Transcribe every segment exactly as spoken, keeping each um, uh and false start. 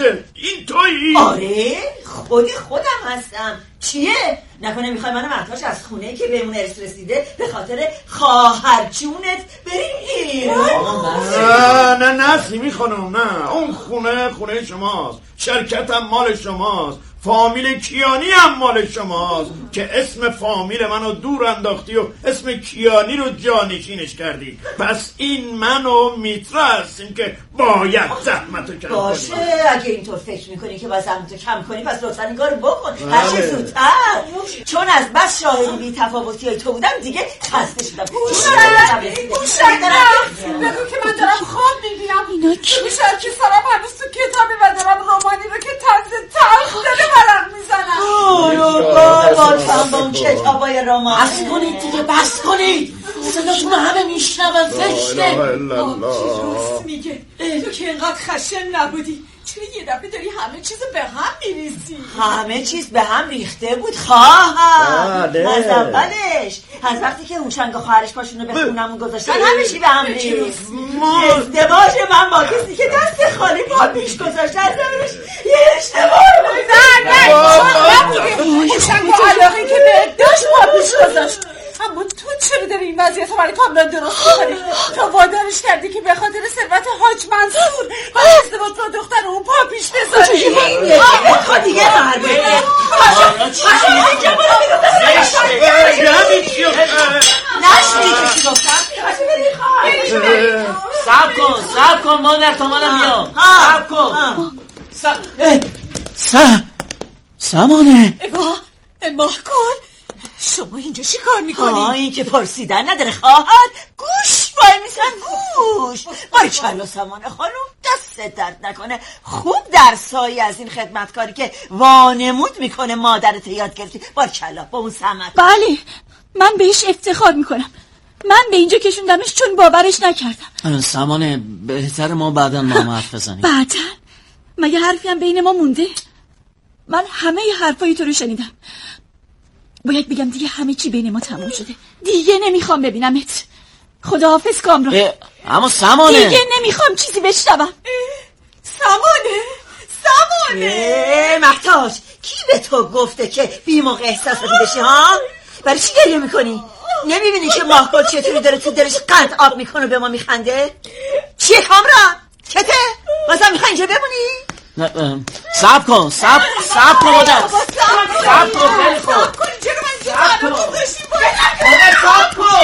این تویی؟ آره خودی خودم هستم. چیه؟ نکنه میخوای منو مرتاش از خونه که بهمون ارث رسیده به خاطر خواهر جونت بریم؟ نه نه نه سیمی خانم، نه. اون خونه خونه شماست، شرکتم مال شماست، فامیل کیانی هم مال شماست که اسم فامیل منو دور انداختی و اسم کیانی رو جانشینش کردی. پس این من و میترا هستیم که باید زحمتو کم کنی. باشه اگه اینطور فکر میکنی که باید زحمتو کم کنی پس لطفا این کارو بکن هر چه زودتر، چون از بس شاهدی بی تفاوتی های تو بودم دیگه خسته شدم. گوشن بگو که من دارم خواب میبینم. اینا کی؟ میشه که سرم هنوز تو کتابی و دارم رومانی رو که تنز تلخ داره برم میزنم. برو بابا با اون کتابای رمان. بس کنید دیگه، بس کنید. صداشون همه میشنون. زشته. راست میگه. تو که اینقدر خشن نبودی، چون یه دفعه داری همه چیز به هم میریزی. همه چیز به هم ریخته بود خواهم. از اولش، از وقتی که هوشنگ و خواهرش پاشونو به خونمون گذاشتن همه چی به هم ریخت. ازدواج من با کسی که دست خالی پا پیش گذاشته از اولش یه اشتباه بود. نه نه هوشنگ و علاقه که به داشت پا پیش گذاشت، اما تو چرا داری این وضعیت رو برای کاملا درست می‌کنی؟ تو وادارش کردی که به خاطر ثروت حاج منصور و ازدواج با دختر اون پا پیش بذاری. خود دیگه هر بده نشنی که چی گفتم؟ سب کن سب کن مادر تا منم بیام. سب کن سب سمانه اماه کن. شما اینجا چی کار میکنی؟ آه این که پرسیدن نداره خواهد. گوش وای میسن گوش. باریکلا سمانه خانم، دست درد نکنه. خوب درسایی از این خدمتکاری که وانمود میکنه مادرت یاد گرفتی. باریکلا با اون سمت. بله من بهش افتخار میکنم. من به اینجا کشوندمش چون باورش نکردم. سمانه بهتر ما بعداً ما هم حرف بزنیم. بعداً؟ مگه حرفی هم بین ما مونده؟ من همه حرفای تو رو شنیدم. باید بگم دیگه همه چی بین ما تموم شده. دیگه نمیخوام ببینمت. خداحافظ کامران. اما سمانه دیگه نمیخوام چیزی بشنوم. سمانه سمانه مکتاش کی به تو گفته که بی موقع احساساتی بشی ها؟ برای چی گریه میکنی؟ نمیبینی که ماهگل چطوری داره تو دلش قند آب میکنه به ما میخنده؟ چیه کامران؟ چته؟ بازم میخوای اینجا بمونی؟ سب کن سب سب کن مادر سب کن خیلی خوب سب کن چرا من اینجا برامون داشتیم باید سب کن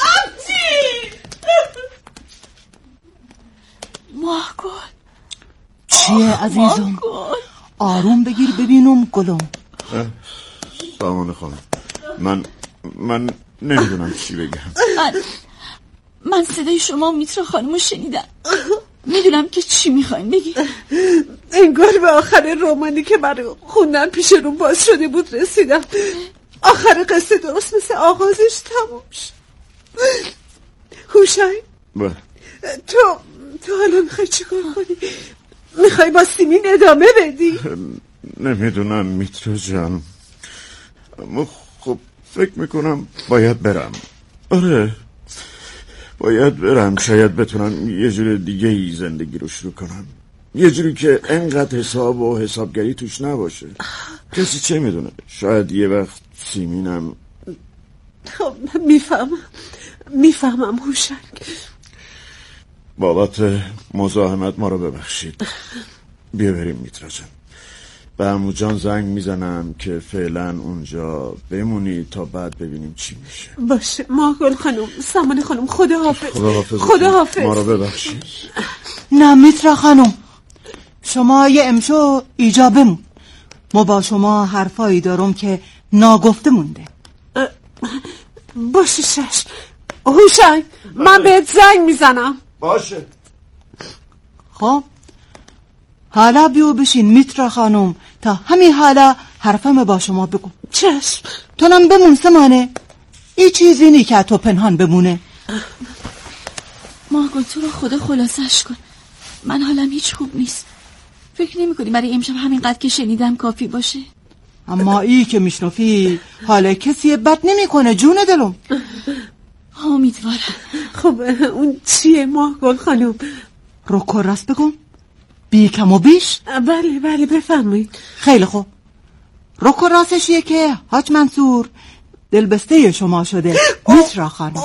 ماهگل چیه عزیزم؟ آروم بگیر ببینم گلم. سامانه خانم من من نمیدونم چی بگم. من من صدای شما و میترا خانمو شنیدم. میدونم که چی میخواین بگی. انگار به آخر رومانی که برای خوندن پیش رو باز شده بود رسیدم. آخر قصه درست مثل آغازش تموم شد. هوشنگ تو تو حالا میخوای چی کار کنی؟ میخوای با سیمین ادامه بدی؟ نمیدونم میترا جان، اما خب فکر میکنم باید برم. آره باید برم. شاید بتونم یه جور دیگه ای زندگی رو شروع کنم، یه جوری که انقدر حساب و حسابگری توش نباشه. کسی چه میدونه، شاید یه وقت سیمینم. خب میفهمم میفهمم هوشنگ. بابت مزاحمت ما رو ببخشید. بیا بریم میترا جان. به عمو جان زنگ میزنم که فعلا اونجا بمونی تا بعد ببینیم چی میشه. باشه ماهگل خانم، سمانه خانم، خدا حافظ. خدا حافظ. خدا حافظ. ما رو ببخشید. نه میترا خانم، شما یه امشو ایجا بمون. ما با شما حرفایی دارم که ناگفته مونده. باشه شش. هوشنگ من بهت زنگ میزنم. باشه. خب حالا بیو بشین میترا خانم تا همین حالا حرفم با شما بگم. چشم. تو نم بمون سمانه، ای چیزی نی که تو پنهان بمونه. ماهگل تو رو خدا خلاصش کن. من حالم هیچ خوب نیست. فکر نمی کنی برای امشب همینقدر که شنیدم کافی باشه؟ اما ای که میشنفی حالا کسی بد نمی کنه جون دلم. امیدوارم. خب اون چیه ماهگل خانم؟ رو کرس بگم بی کم و بیش؟ بله بله بفرمایید. خیلی خوب. رک و راستشیه که حاج منصور دلبسته شما شده میترا خانم.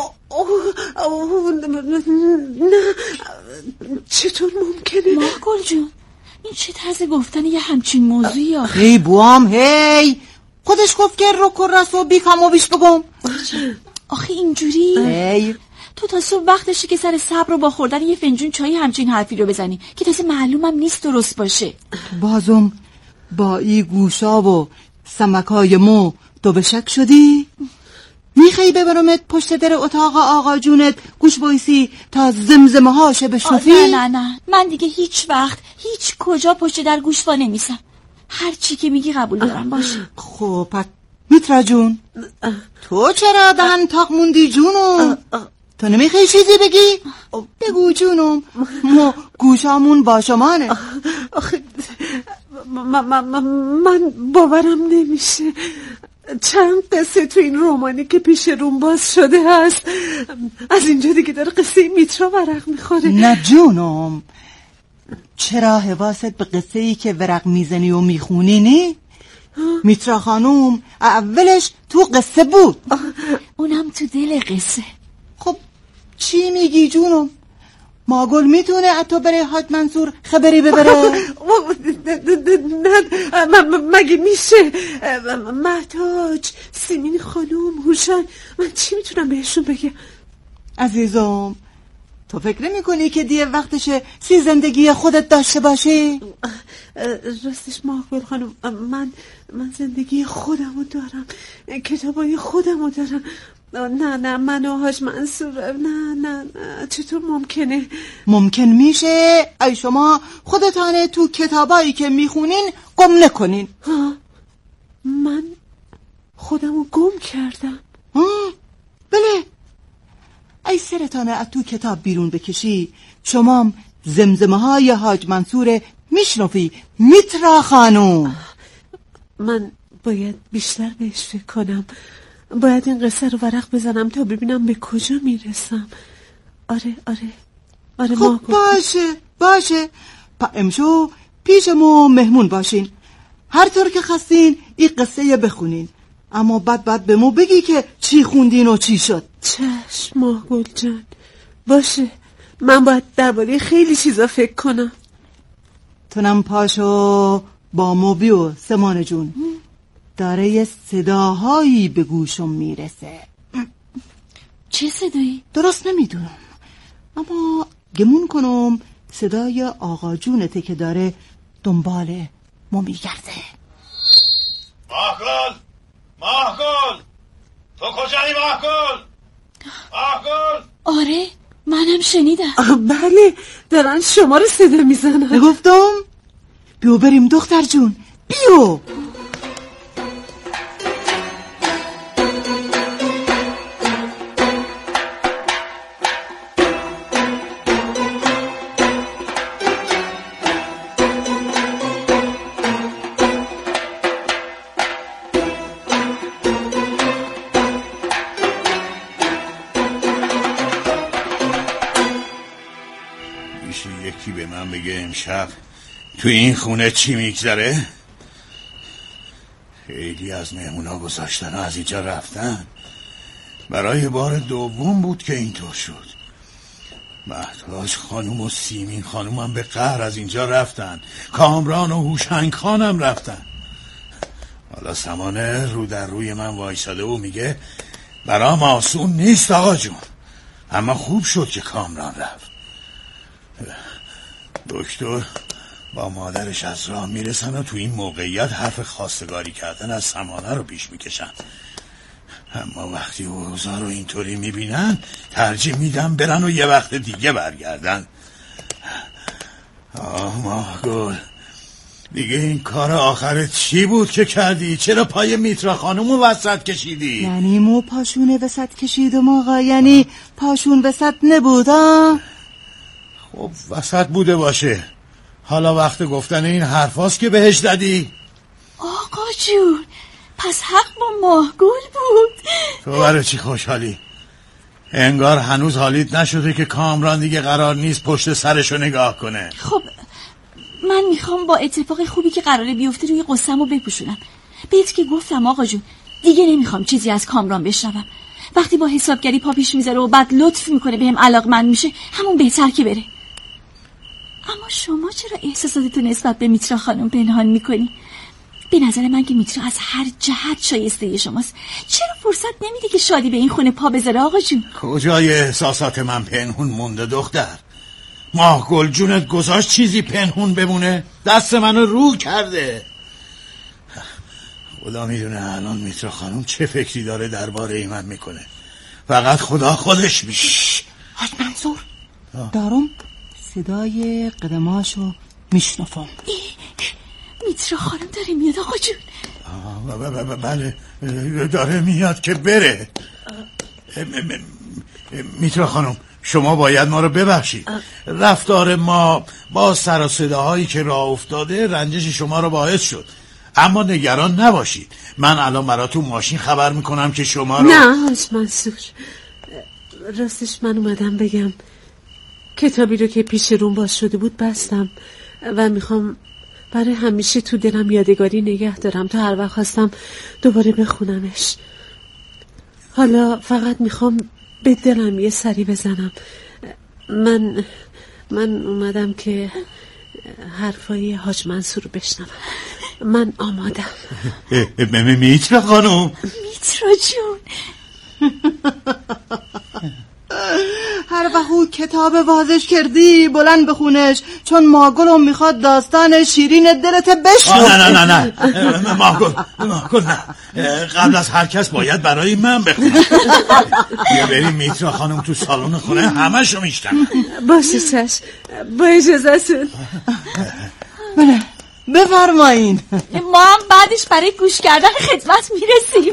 نه چطور ممکنه؟ ماهگل جون این چه طرز گفتن یه همچین موضوعی آخه؟ هی بوام هی خودش گفت که رک و راست و بی کم و بیش بگم. آخه اینجوری؟ هی تو تا صبح وقتشی که سر صبر رو با خوردن یه فنجون چای همچین حرفی رو بزنی که تازه معلومم نیست درست باشه. بازم با ای گوشا و سمکای مو تو به شک شدی؟ میخوایی ببرمت پشت در اتاق آقا جونت گوش بایسی تا زمزمه هاشه بشنفی؟ نه نه نه من دیگه هیچ وقت هیچ کجا پشت در گوش وا نمیسم. هر چی که میگی قبول دارم باشه. خب پس میترا جون تو چرا دهن تاق موندی جونم؟ تو نمیخوای چیزی بگی؟ بگو جونم ما گوشامون با شمانه. آخه من باورم نمیشه چند قصه تو این رومانی که پیش روم باز شده هست از اینجا دیگه داره قصه میترا ورق میخوره. نه جونم چرا حواست به قصه ای که ورق میزنی و میخونی نی؟ میترا خانوم اولش تو قصه بود اونم تو دل قصه. خب چی میگی جونم؟ ماگل میتونه اتو بره حاج منصور خبری ببره؟ نه مگه میشه؟ محتاج سیمین خانوم هوشن من چی میتونم بهشون بگم؟ عزیزم تو فکر نمی کنی که دیگه وقتشه سی زندگی خودت داشته باشی؟ راستش ماگل خانوم من من زندگی خودمو دارم کتابای خودمو دارم. نه نه من و حاج منصور نه نه نه چطور ممکنه؟ ممکن میشه ای شما خودتانه تو کتابایی که میخونین گم نکنین. ها من خودمو گم کردم؟ ها بله ای سرتانه از تو کتاب بیرون بکشی شما زمزمه های حاج منصور میشنفی میترا خانوم. من باید بیشتر بهش فکر کنم. باید این قصه رو ورق بزنم تا ببینم به کجا میرسم. آره آره آره. خب باشه باشه پا امشو پیش ما مهمون باشین هر طور که خواستین این قصه بخونین اما بعد بعد به ما بگی که چی خوندین و چی شد. چشم ماهگل جان باشه من باید درباره خیلی چیزا فکر کنم. تونم پاشو با موبی و سمان جون داره یه صداهایی به گوشم میرسه. چه صدایی؟ درست نمیدونم اما گمون کنم صدای آقا جونته که داره دنبال ما میگرده. ماهگل ماهگل تو کجایی ماهگل؟ ماهگل آره منم شنیدم. بله دارن شما رو صدا میزنن. گفتم بیو بریم دختر جون بیو. یکی به من بگه امشب تو این خونه چی میگذره؟ خیلی از مهمونا گذاشتن و از اینجا رفتن. برای بار دوم بود که اینطور شد. محتاج خانوم و سیمین خانوم هم به قهر از اینجا رفتن. کامران و هوشنگ خانم رفتن. حالا سمانه رو در روی من وایساده و میگه برام آسون نیست آقا جون، اما خوب شد که کامران رفت. دکتر با مادرش از راه میرسن و تو این موقعیت حرف خواستگاری کردن از سمانه رو پیش میکشن. اما وقتی اوضاع رو اینطوری میبینن ترجیح میدن برن و یه وقت دیگه برگردن. آه ماهگل دیگه این کار آخرت چی بود که کردی؟ چرا پای میترا خانومو وسط کشیدی؟ یعنی مو پاشونه وسط کشیدم آقا؟ یعنی پاشون وسط نبود ها؟ خب وسط بوده باشه، حالا وقت گفتن این حرفاست که بهش دادی؟ آقا جون پس حق با ماهگل بود. تو برای چی خوشحالی؟ انگار هنوز حالیت نشده که کامران دیگه قرار نیست پشت سرشو نگاه کنه. خب من میخوام با اتفاق خوبی که قراره بیفته روی قصه‌مو بپوشونم. بهت که گفتم آقا جون، دیگه نمیخوام چیزی از کامران بشنوم. وقتی با حسابگری پا پیش میذاره و بعد لطف میکنه بهم علاقمند میشه، همون بهتر که بره. اما شما چرا احساساتتون نسبت به میترا خانم پنهان میکنی؟ به نظر من که میترا از هر جهت شایسته شماست. چرا فرصت نمیده که شادی به این خونه پا بذاره آقا جون؟ کجای احساسات من پنهون مونده دختر؟ ماه گل جونت گذاشت چیزی پنهون بمونه؟ دست منو رو کرده. خدا میدونه الان میترا خانم چه فکری داره درباره من میکنه. فقط خدا خودش میشه. حاج منصور دارم صدای قدماشو میشنفم. میترا خانم داره میاد آقا جون. بله داره میاد که بره. میترا خانم شما باید ما رو ببخشید. رفتار ما با سر و صداهایی که راه افتاده رنجش شما رو باعث شد، اما نگران نباشید. من الان براتون ماشین خبر میکنم که شما رو... نه حاج منصور، راستش من اومدم بگم کتابی رو که پیش روم باز شده بود بستم و میخوام برای همیشه تو دلم یادگاری نگه دارم تا هر وقت خواستم دوباره بخونمش. حالا فقط میخوام به دلم یه سری بزنم. من من اومدم که حرفای حاج منصور رو بشنوم. من آمادم. میترا خانم. میترا جون. هر وقت کتاب وازش کردی بلند بخونش، چون ماگلم میخواد داستان شیرین دلت بشنو. نه نه نه نه ماگل ماگل نه، قبل از هر کس باید برای من بخونه. بیا بریم میترا خانم تو سالن خونه همشو میشتم. باشه چشم، با اجازهتون. بله بفرمایین. ما هم بعدش برای گوش کردن خدمت میرسیم.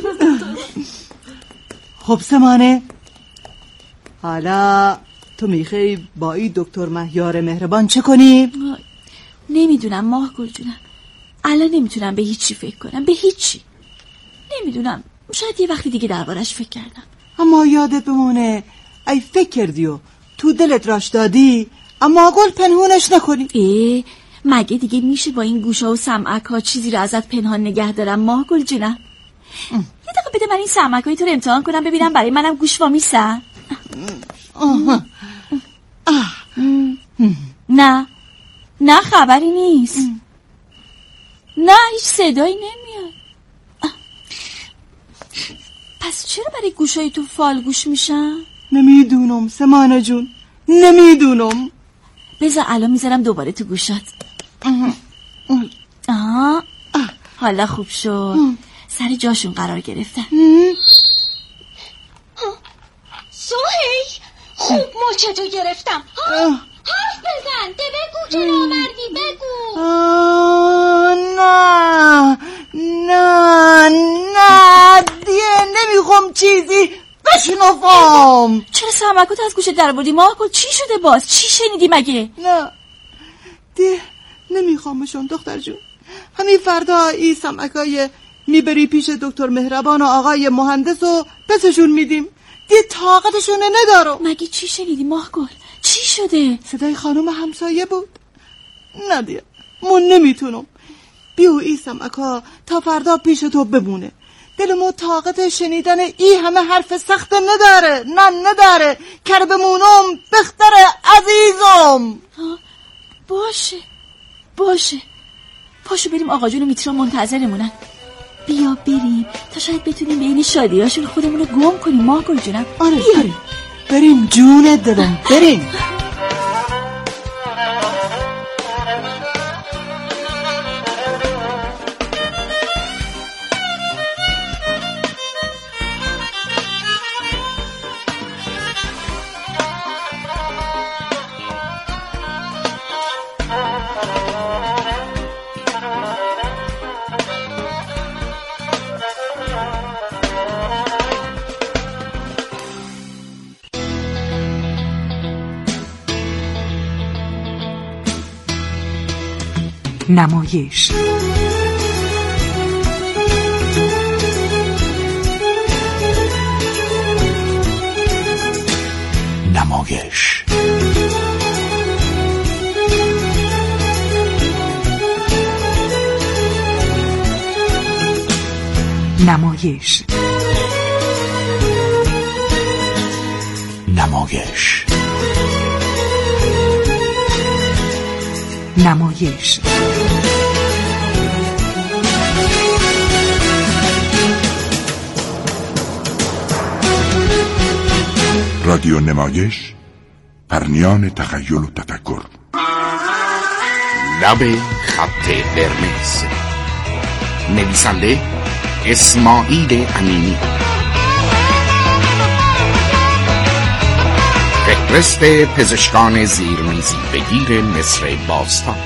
خب سمانه، حالا تو میخوای با این دکتر مهیار مهربان چه کنی؟ نمیدونم ماه گل جونم، الان نمیتونم به هیچی فکر کنم، به هیچی. نمیدونم، شاید یه وقتی دیگه دربارش فکر کردم. اما یادت بمونه ای فکر کردی و تو دلت راش دادی، اما گل پنهونش نکنی. ای مگه دیگه میشه با این گوشا و سمعک ها چیزی رو ازت پنهان نگه دارم ماه گل جونم؟ یه دقیقه بده من این سمعک های تو رو امتحان کنم ببینم برای منم گوش وامیسن. نه نه خبری نیست. نه هیچ صدایی نمیاد. پس چرا برای گوشای تو فال گوش میشن؟ نمیدونم سمانه جون، نمیدونم. بذار الان میذارم دوباره تو گوشات. آها حالا خوب شد، سر جاشون قرار گرفتن. سوهی خوب مچتو گرفتم. حرف بزن، ده بگو چرا آوردی، بگو. نه نه نه دیگه نمیخوام چیزی بشنفم. چرا سمکات از گوشه در بردی ماه کن؟ چی شده باز؟ چی شنیدی مگه؟ نه دیگه نمیخوامشون دختر جون. همین فردا این سمکای میبری پیش دکتر مهربان و آقای مهندس و پسشون میدیم. دیگه طاقتشون ندارم. مگه چی شنیدی ماه گل؟ چی شده؟ صدای خانم همسایه بود. نه دیگه من نمیتونم. بیو ای سمکا تا فردا پیش تو بمونه. دلمو طاقت شنیدن ای همه حرف سخت نداره. نه نداره. کر بمونم بختره عزیزم. باشه باشه، پاشو بریم آقا جون و میترا منتظرمونن. بیا بریم تا شاید بتونیم به این شادیاشون خودمونو گم کنیم ماه گل جونم. آره بریم بریم جون دلم بریم. نمایش نمایش نمایش نمایش نمایش رادیو نمایش، پرنیان تخیل و تفکر. لب خط قرمز، نویسنده اسماعیل امینی، فهرست پزشکان زیرمیزی بگیر مصر باستان.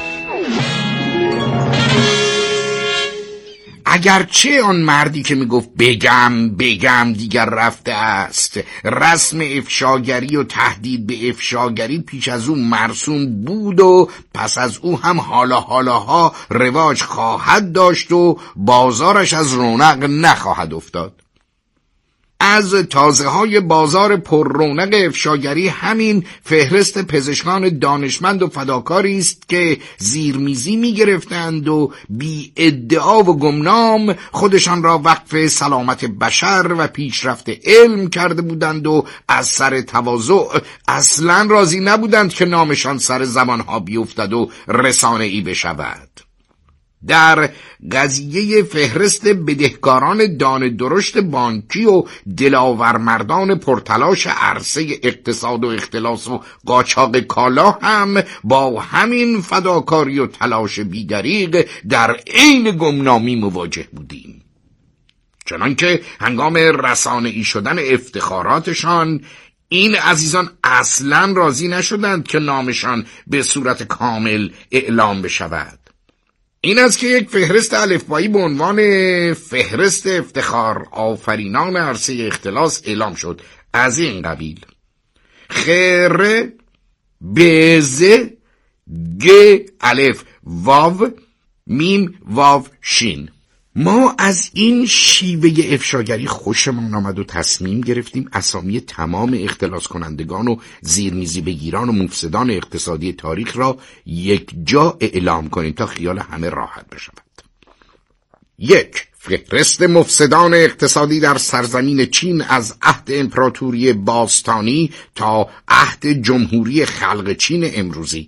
اگرچه آن مردی که میگفت بگم بگم دیگر رفته است، رسم افشاگری و تهدید به افشاگری پیش از او مرسوم بود و پس از او هم حالا حالاها رواج خواهد داشت و بازارش از رونق نخواهد افتاد. از تازه های بازار پر رونق افشاگری همین فهرست پزشکان دانشمند و فداکاری است که زیرمیزی می گرفتند و بی ادعا و گمنام خودشان را وقف سلامت بشر و پیشرفت علم کرده بودند و از سر تواضع اصلا راضی نبودند که نامشان سر زبانها بیفتد و رسانه‌ای بشود. در قضیه فهرست بدهکاران دانه درشت بانکی و دلاورمردان پرتلاش عرصه اقتصاد و اختلاس و قاچاق کالا هم با همین فداکاری و تلاش بیدریغ در عین گمنامی مواجه بودیم، چنانکه هنگام رسانه‌ای شدن افتخاراتشان این عزیزان اصلا راضی نشدند که نامشان به صورت کامل اعلام بشود. این است که یک فهرست الفبایی به عنوان فهرست افتخار آفرینان عرصه اختلاس اعلام شد، از این قبیل: خر بز گ الف واو میم واو شین. ما از این شیوه افشاگری خوشمان آمد و تصمیم گرفتیم اسامی تمام اختلاس کنندگان و زیرمیزی بگیران و مفسدان اقتصادی تاریخ را یک جا اعلام کنیم تا خیال همه راحت بشود. یک، فهرست مفسدان اقتصادی در سرزمین چین از عهد امپراتوری باستانی تا عهد جمهوری خلق چین امروزی.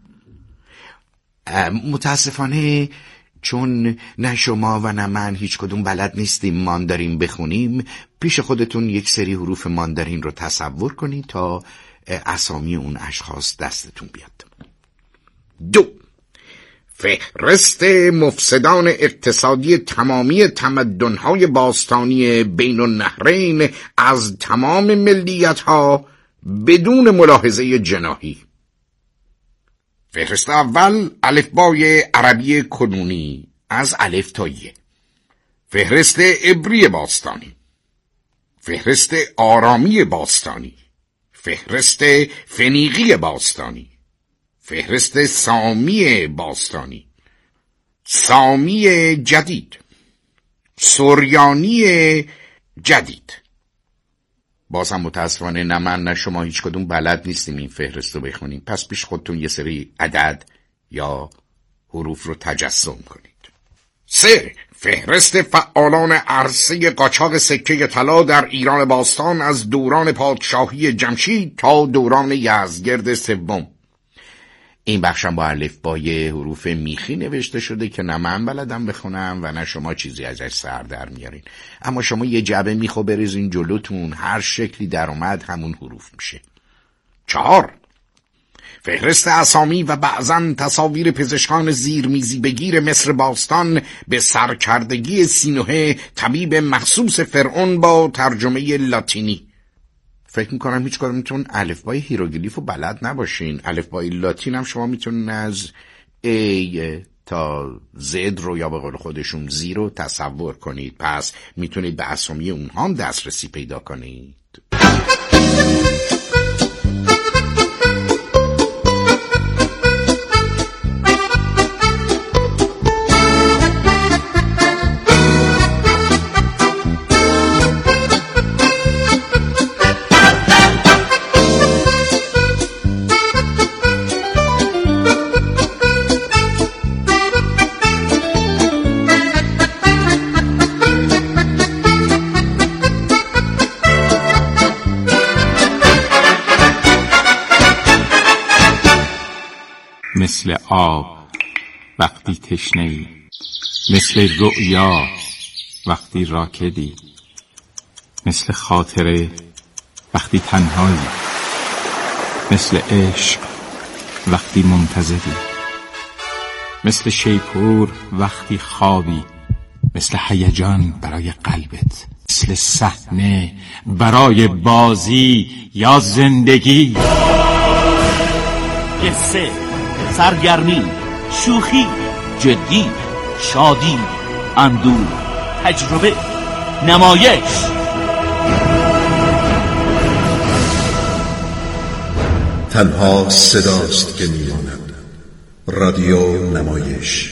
متاسفانه چون نه شما و نه من هیچ کدوم بلد نیستیم ماندارین بخونیم، پیش خودتون یک سری حروف ماندارین رو تصور کنید تا اسامی اون اشخاص دستتون بیاد. دو، فهرست مفسدان اقتصادی تمامی تمدن‌های باستانی بین النهرین از تمام ملیت‌ها بدون ملاحظه جناحی. فهرست اول، الفبای عربی کنونی از الف تا ی. فهرست عبری باستانی. فهرست آرامی باستانی. فهرست فنیقی باستانی. فهرست سامی باستانی. سامی جدید. سوریانی جدید. باز هم متاسفانه نه من نه شما هیچ کدوم بلد نیستیم این فهرست رو بخونیم، پس پیش خودتون یه سری عدد یا حروف رو تجسم کنید. سه، فهرست فعالان عرصه قاچاق سکه طلا در ایران باستان از دوران پادشاهی جمشید تا دوران یزدگرد سوم. این بخشم با الفبای حروف میخی نوشته شده که نه من بلدم بخونم و نه شما چیزی ازش سر در میارین، اما شما یه جعبه میخو بریزین جلوتون، هر شکلی در اومد همون حروف میشه. چهار، فهرست اسامی و بعضن تصاویر پزشکان زیرمیزی بگیر مصر باستان به سرکردگی سینوه طبیب مخصوص فرعون با ترجمه لاتینی. فکر میکنم هیچ کدومتون الفبای هیروگلیف رو بلد نباشین. الفبای لاتین هم شما میتونین از A تا Z رو یا به قول خودشون زی رو تصور کنید، پس میتونید به اسامی اونها هم دسترسی پیدا کنید. مثل آب وقتی تشنه‌ای، مثل رؤیا وقتی راکدی، مثل خاطره وقتی تنهایی، مثل عشق وقتی منتظری، مثل شیپور وقتی خوابی، مثل هیجان برای قلبت، مثل صحنه برای بازی یا زندگی. قصه، سرگرمی، شوخی، جدی، شادی، اندوه، تجربه، نمایش. تنها صداست که میماند. رادیو نمایش.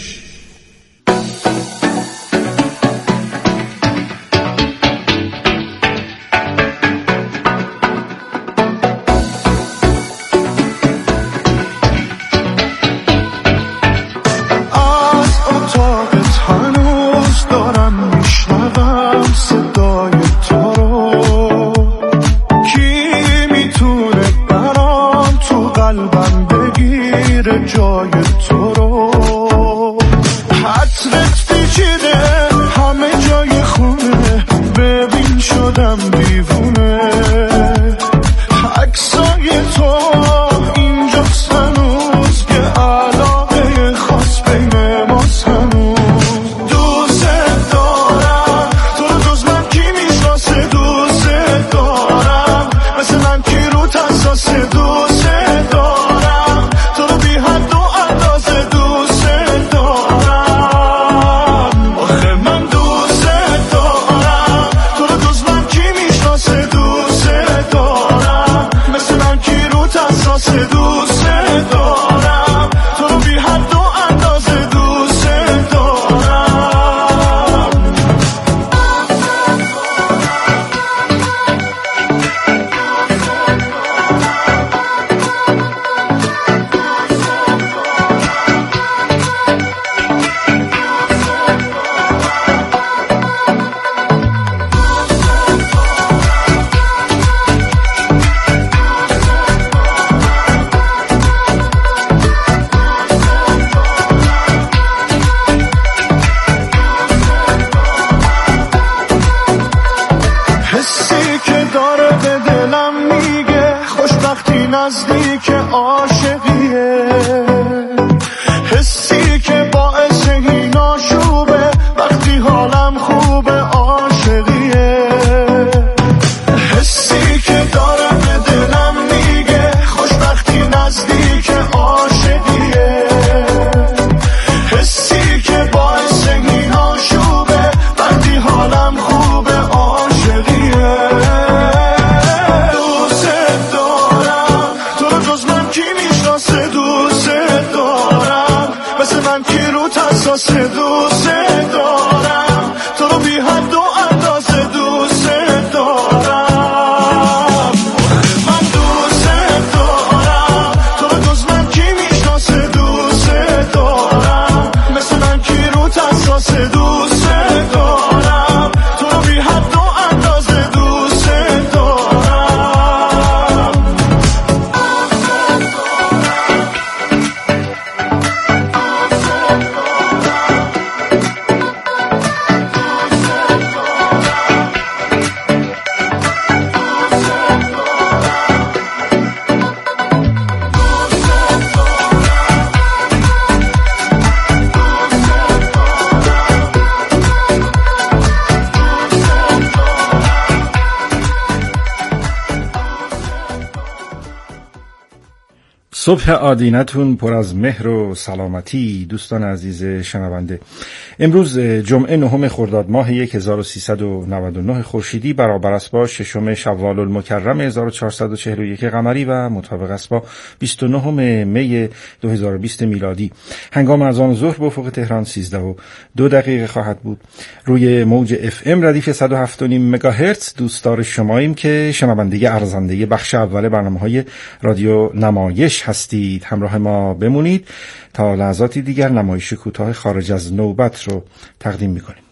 صبح آدینتون پر از مهر و سلامتی دوستان عزیز شنونده. امروز جمعه نهم خرداد ماه هزار و سیصد و نود و نه خورشیدی برابر است با ششم شوال المکرم هزار و چهارصد و چهل و یک قمری و مطابق است با بیست و نهم می دو هزار و بیست میلادی. هنگام اذان ظهر به افق تهران سیزده و دو دقیقه خواهد بود. روی موج اف ام ردیف صد و هفت و نیم مگاهرتز دوستدار شماییم که شنونده ارزنده بخش اول برنامه‌های رادیو نمایش هستید. همراه ما بمونید تا لحظاتی دیگر نمایش کوتاه خارج از نوبت رو تقدیم می‌کنیم.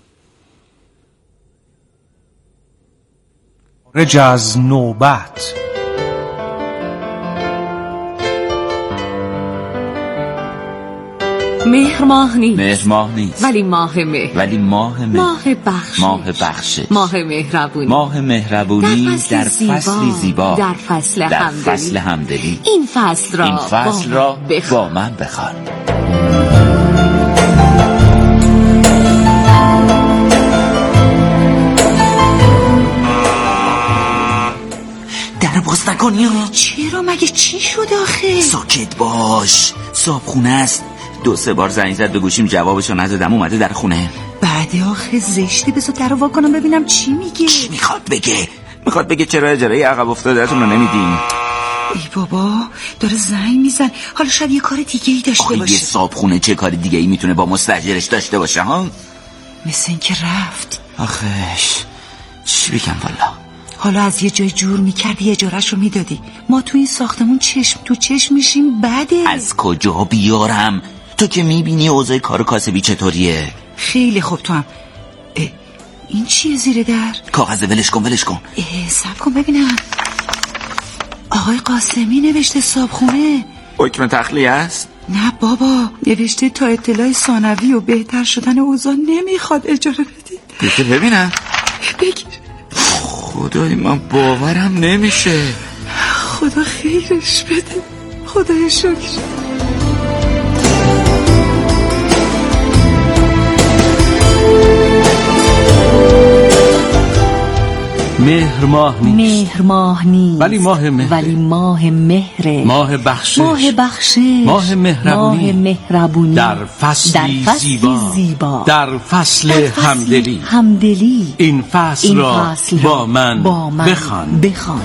خارج از نوبت. مهر ماه نیست مهر ماه نیست ولی ماه مهر ولی ماه مهر ماه بخشش ماه بخشش ماه مهربونی ماه مهربونی در فصلی زیبا در فصل در همدلی فصل همدلی این فصل را این فصل را با من بخوان. در باز نکنی ها. چرا مگه چی شد آخه؟ ساکت باش، صابخونه است. دو سه بار زنگ زد به گوشیم جوابشو ندادم، اومده در خونه. بعد آخه زشته، بذار درو وا کنم ببینم چی میگه. چی میخواد بگه؟ میخواد بگه چرا اجاره عقب افتاده‌تون رو نمیدین. ای بابا داره زنگ میزن، حالا شاید یه کار دیگه ای داشته باشه. یه صابخونه چه کار دیگه ای میتونه با مستاجرش داشته باشه ها؟ مثل اینکه رفت. آخش چی بگم والا. حالا از یه جای جور میکردی اجارهش رو میدادی، ما تو این ساختمون چشم تو چشم میشیم. بده از کجا بیارم؟ تو که میبینی اوضاع کار کاسبی چطوریه. خیلی خوب. تو هم این چیه زیر در؟ کاغذ ولش کن ولش کن. سب کن ببینم. آقای قاسمی نوشته صابخونه. حکم تخلیه است؟ نه بابا، نوشته تا اطلاع ثانوی و بهتر شدن اوضاع نمیخواد اجاره بدید. بگیر ببینم. بگیر. خدای من باورم نمیشه. خدا خیرش بده، خدای شکر. مهر ماه نیست مهر ماه نیست ولی ماه مهر ولی ماه مهره ماه بخشش ماه بخشش ماه مهربونی ماه مهربونی در فصلی, در فصلی زیبا. زیبا در فصل, در فصل همدلی همدلی این فصل, این را, فصل را با من, با من بخوان بخوان.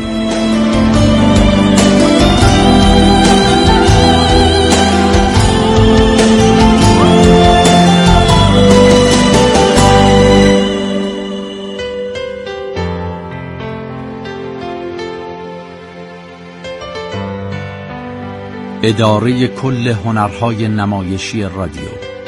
اداره کل هنرهای نمایشی رادیو.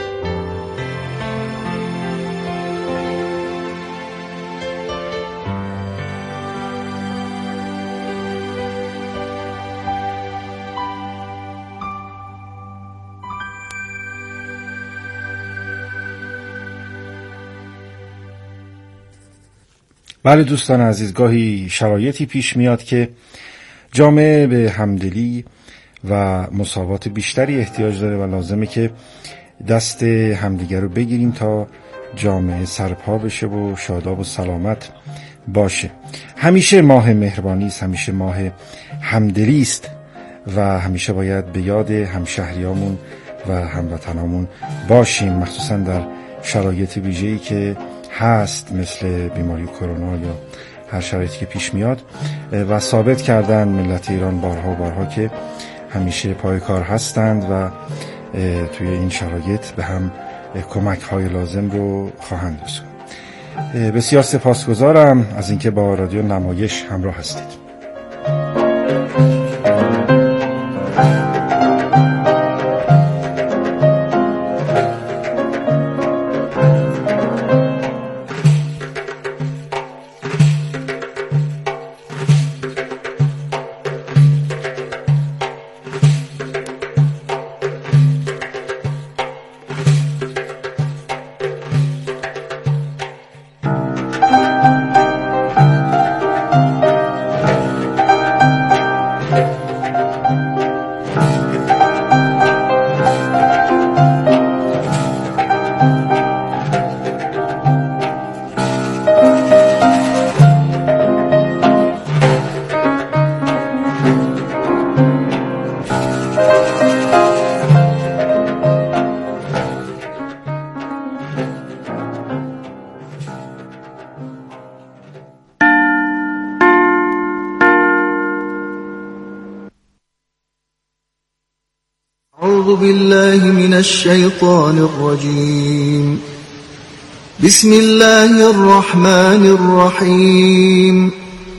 بله دوستان عزیز، گاهی شرایطی پیش میاد که جامعه به همدلی و مساوات بیشتری احتیاج داره و لازمه که دست همدیگر رو بگیریم تا جامعه سرپا بشه و شاداب و سلامت باشه. همیشه ماه مهربانی است، همیشه ماه همدلی است و همیشه باید به یاد همشهریامون و هموطنامون باشیم، مخصوصا در شرایط ویژه‌ای که هست مثل بیماری کرونا یا هر شرایطی که پیش میاد. و ثابت کردن ملت ایران بارها و بارها که همیشه پای کار هستند و توی این شرایط به هم کمک های لازم رو خواهند رسوند. بسیار سپاسگزارم از اینکه با رادیو نمایش همراه هستید. أعوذ بالله من الشيطان الرجيم. بسم الله الرحمن الرحيم.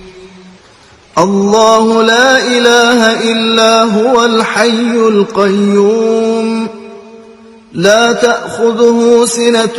الله لا إله إلا هو الحي القيوم لا تأخذه سنة